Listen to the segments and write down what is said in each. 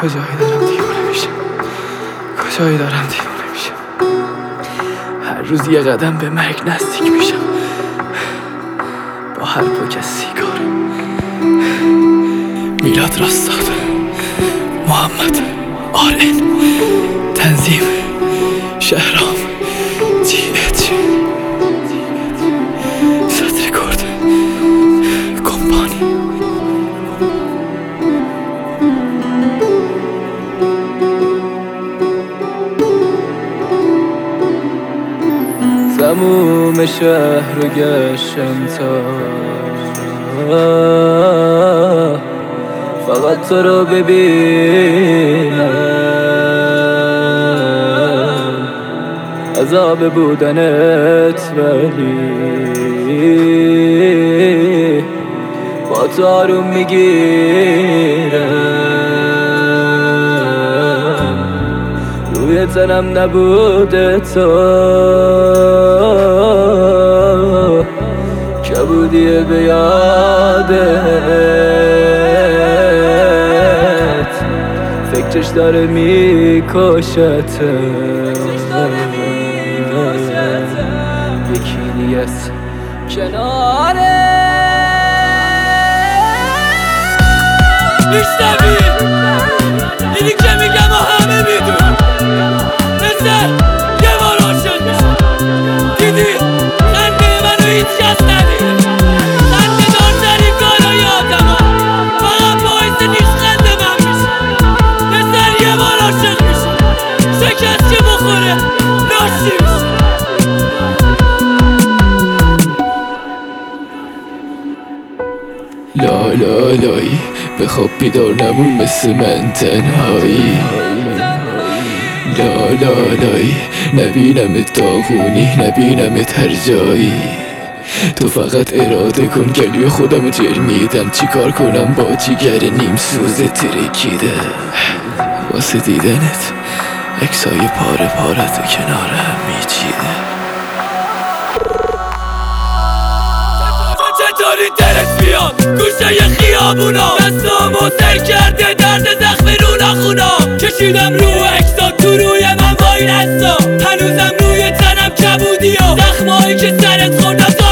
کجایی دارم دیوانه میشم، کجایی دارم دیوانه میشم. هر روز یه قدم به مرگ نزدیک میشم، با هر پاک از سیگار. میلاد راستاد، محمد، آرن، تنظیم، شهرام، TH، ست رکورد، کمپانی. تموم شهر رو گشتم تا فقط تو رو ببینم، عذاب بودنت ولی با تو آروم میگیرم. روی تنم نبوده تو کبودیه به یادت، فکرش داره میکشتم. یکی نیست کناره میشنوی اینی که میگم و همه میدون. مثل یه بار عاشق میشم، دیدی خنده منو هیچ کس ندید، خنده دارترین کارای آدم ها فقط باعث نیش خنده من میشه. مثل یه بار عاشق میشم، شکست که بخوره لاشی میشه. لا لا لایی به خواب بیدار نمون مثل من تنهایی. لا لا لایی نبینمت داغونی، نبینمت هر جایی. تو فقط اراده کن گلوی خودمو جر میدم، چیکار کنم با جیگر نیم سوز ترکیده. واسه دیدنت عکسای پاره پاره تو کنار هم میچیده. چطوری دلت بیاد گوشه ی خیابونا، دستامو سر کرده درد زخم رو نخونا. کشیدم رو اکسا تو روی من وای نستا، هنوزم روی تنم کبودی و زخمایی که سرت خوردم تا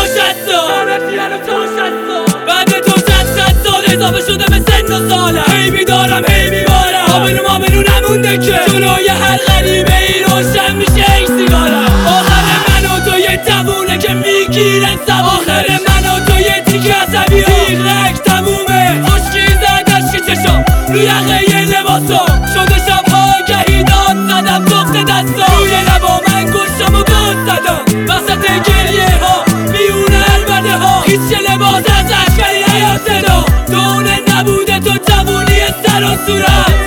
60 بعد تو 100 سال اضافه شده به سن و سالم. هی میدارم هی میبارم، آبرو نمونده که جلوی هر غریبه ای روشن میشه این سیگارم. آخر من و تو یه تمونه که میگیرن سب، آخر من و تو یه تیک عصبی ها تیغرک تمومه. خشکی زدش که چشم رو یقه یه لباسم شده شبها گهی داد زدم دخت دستم. روی لبا من گوشم و گل زدم وسط گریه ها میونه البده ها. هیچ لباس ازش ولی نیا صدا، دونه نبوده تو جوونی سر و صورت.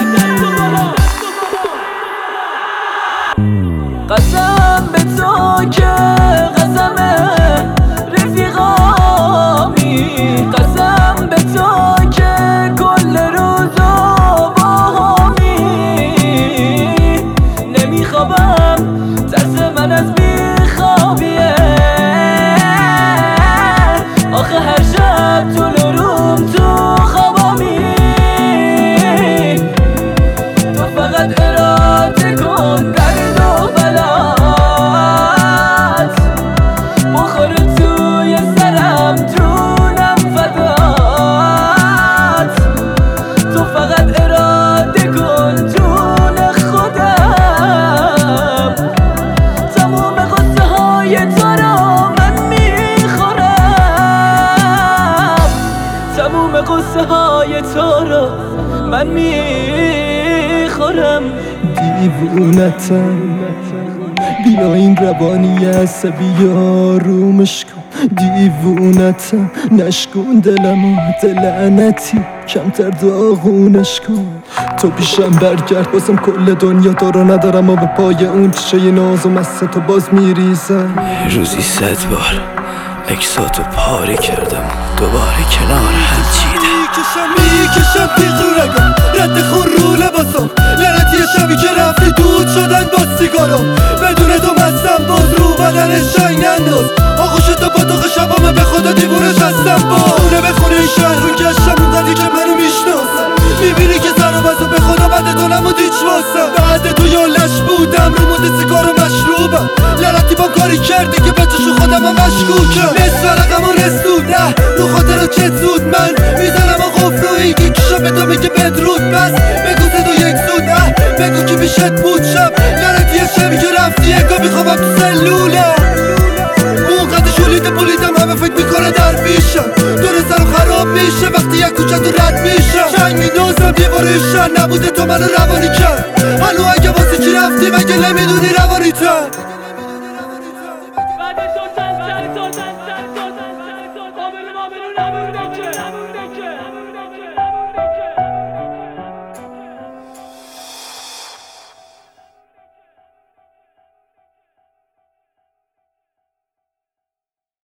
قسم به تو که قسم رفیقامی، قسم به تو که کل روزو با همی نمیخوابم، ترس من از بیخوابیه. آخه هر شب تو روم تو خوابامی، تو فقط اراده کن درد و بلات بخوره توی سرم جونم فدات. تو فقط اراده کن جون خودم، تموم قصه های تو رو من میخورم، تموم قصه های تو رو من میخورم. دیوونتم بیا این روانی عصبی آرومش کن. دیوونتم نشکن دلمو دلعنتی کمتر داغونش کن. تو پیشم برگرد بازم کل دنیا تو رو ندارم و به پای اون چه ناز و مست تو باز میریزم. روزی 100 بار عکساتو پاره کردم دوباره کنار هم چیدم. میکشم تیغ رو رگم رد خون رو لباسم، لعنتی شبی که رفتی دود شدن با سیگارم. بدون تو مستم باز رو بدن شنگ انداز، آغوش تو پاتوق شبامه به خدا دیوونش هستم. با اونه به خونه این شهر رو گشتم اونقدری که منو میشناس، میبینی که سر و بزا به خدا نمیشناسم بعد تو یالش بودم رو مونده سیگار و مشروبم لعنتی با کاری کردی که به جاشو خودم هم مشکوکم نصف رقم و رسود نه رو خاطر چه زود من میزنم و قفل و اینگه کشم به تو میگه بدرود بس بگو زد و یک سود بگو که پیشت بود شب لعنتی شبی که رفتی انگاه میخوابم تو سلولم اون قد شولید پولیدم همه فکر میکنه در پیشم دور سر خراب میشه وقتی یک کوچه تو رد میشم جنگ میدازم دیوارشن نبوده تو منو روانی کرد هنو اگه واسه چی رفتی مگه نمیدونی